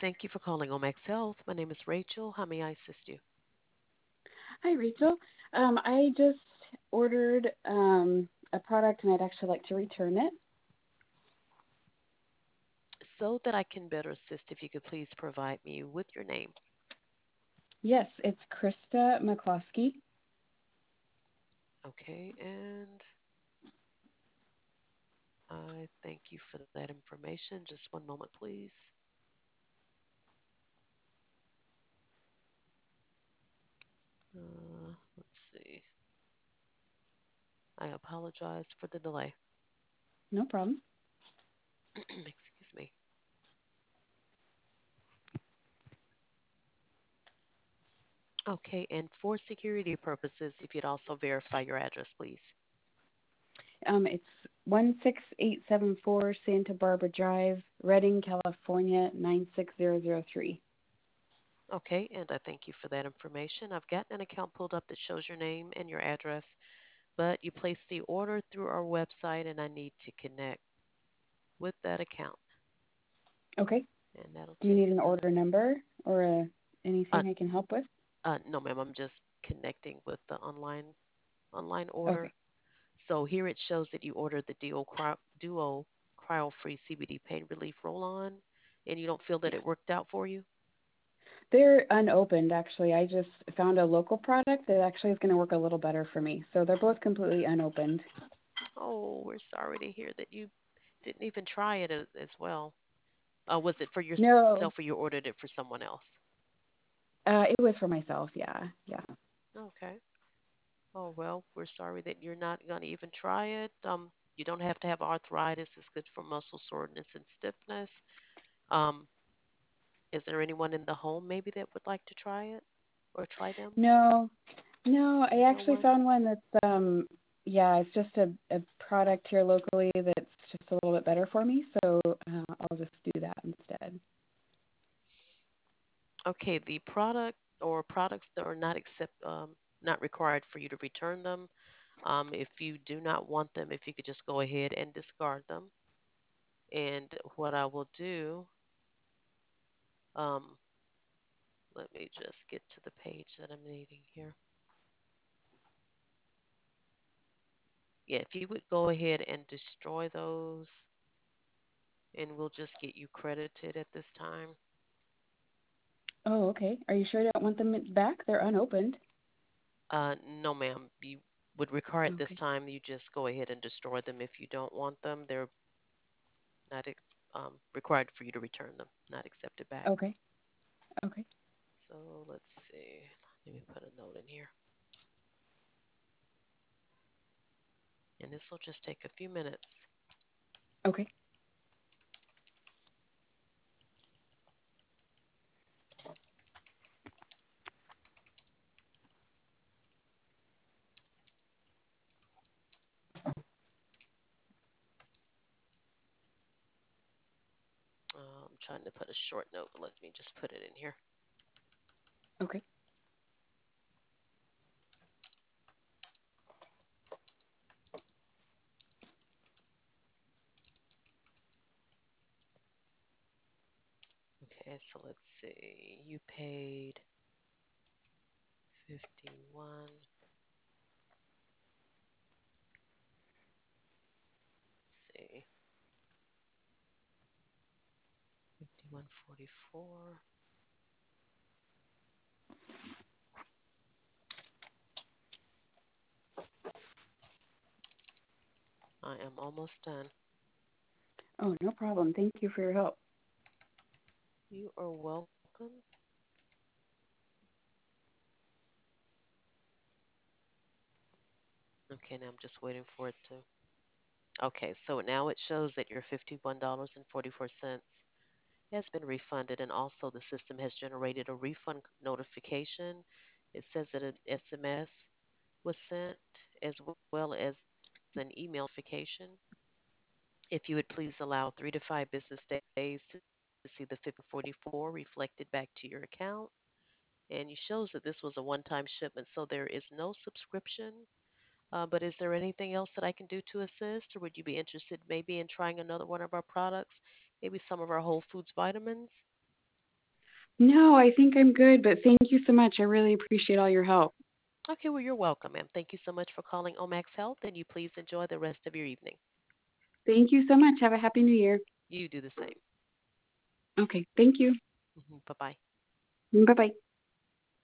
Thank you for calling Omax Health. My name is Rachel. How may I assist you? Hi, Rachel. I just ordered a product and I'd actually like to return it. So that I can better assist, if you could please provide me with your name. Yes, it's Krista McCloskey. Okay, and I thank you for that information. Just one moment, please. Let's see. I apologize for the delay. No problem. Excuse me. Okay, and for security purposes, if you'd also verify your address, please. It's 16874 Santa Barbara Drive, Redding, California 96003. Okay, and I thank you for that information. I've gotten an account pulled up that shows your name and your address, but you placed the order through our website, and I need to connect with that account, Okay. and that'll Do you take need an a order minute. number or Uh, anything I can help with? no, ma'am, I'm just connecting with the online order. Okay. So here it shows that you ordered the Duo Cryo-Free CBD Pain Relief Roll-On, and you don't feel that Yeah. it worked out for you. They're unopened, actually. I just found a local product that actually is going to work a little better for me. So they're both completely unopened. Oh, we're sorry to hear that you didn't even try it as well. Was it for No, yourself or you ordered it for someone else? it was for myself. Yeah. Yeah. Okay. Oh, well, we're sorry that you're not going to even try it. You don't have to have arthritis. It's good for muscle soreness and stiffness. Um, is there anyone in the home maybe that would like to try it or try them? No, no, I No actually one? found one that's yeah, it's just a product here locally that's just a little bit better for me, so I'll just do that instead. Okay, the product or products that are not required for you to return them. If you do not want them, if you could just go ahead and discard them. And what I will do, um, let me just get to the page that I'm needing here. Yeah, if you would go ahead and destroy those, and we'll just get you credited at this time. Oh, okay. Are you sure you don't want them back? They're unopened. No, ma'am. You would require at this Okay. time you just go ahead and destroy them if you don't want them. They're not required for you to return them, not accepted back. Okay. Okay. So let's see. Let me put a note in here. And this will just take a few minutes. Okay. I'm trying to put a short note, but let me just put it in here. Okay. Okay, so let's see. You paid 51. Let's see. 51.44. I am almost done. Oh, no problem. Thank you for your help. You are welcome. Okay, now I'm just waiting for it to. Okay, so now it shows that your $51.44 has been refunded, and also the system has generated a refund notification. It says that an SMS was sent as well as an email notification. If you would please allow 3 to 5 business days to see the 5144 reflected back to your account. And it shows that this was a one-time shipment, so there is no subscription. But is there anything else that I can do to assist, or would you be interested maybe in trying another one of our products, maybe some of our Whole Foods vitamins? No, I think I'm good, but thank you so much. I really appreciate all your help. Okay, well, you're welcome, ma'am. Thank you so much for calling Omax Health, and you please enjoy the rest of your evening. Thank you so much. Have a happy new year. You do the same. Okay, thank you. Bye bye. Bye bye.